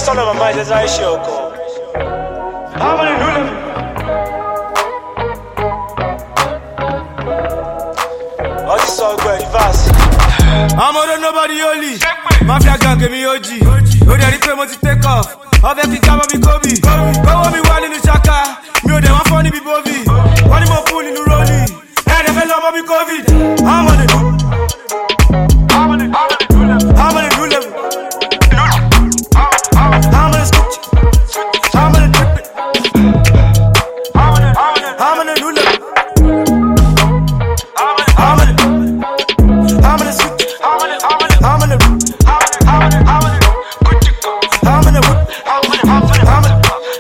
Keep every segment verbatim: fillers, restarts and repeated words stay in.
on my mind, that's how I show call. How many new level? All this song go reverse. I'm more than nobody only. Mafia gang give me O G. Oh, they replay me to take off. All the people come me Kobe. Go on me one in the shaka. Me oh they want funny be Bobby. One more pool in the rollie. Hey, they fell on me COVID. I'm on it. I'm on it. I'm on it. New level. I'm on it. Switch. I'm on it. Trip it. I'm on it. I'm on it. New level. I'm on it. I'm on it. Switch. I'm on it. I'm on it. I'm on it. I'm on it. I'm on it. I'm on it. I'm on it. I'm on it. I'm on it. I'm on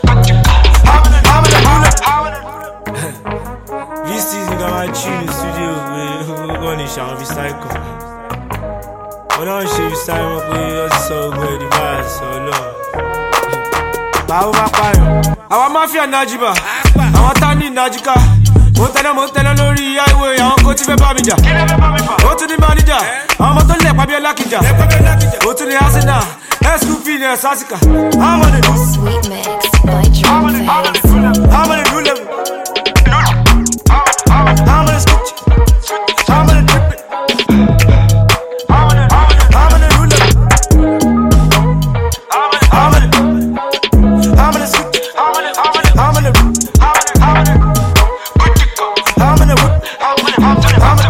it. I'm on it. This season got my tune in the studio. We're going to shout recycle. When I show you sign up, we're so good. The vibes so low. Báwo máa pààyàn? Àwọn mafia Najiba, àwọn tani Najika. Mo tẹ́lẹ̀ mo tẹ́lẹ̀ lórí highway, àwọn kò tí fẹ́ bá mi jà. Ó tún ní manager, àwọn ọmọ tó lẹ̀ pàbí ọlákìjà. Ó tún ní Arsenal, S Q P ní Ẹ̀sásíkà. I'm on it. Sweet mix by Drum Face. I'm on it, new level. I'm on it, switch. I'm on it, trip it. I'm on it, I'm on it, new level. I'm on it, I'm on it, switch. I'm on it, I'm on it, I'm on it, I'm on it, I'm on it, I'm on it, I'm on it, I'm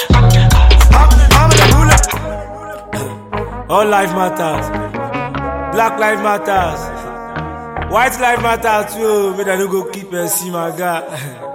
on it, new level. All life matters. Black life matters. White life matters too. But I don't go keep and see my guy.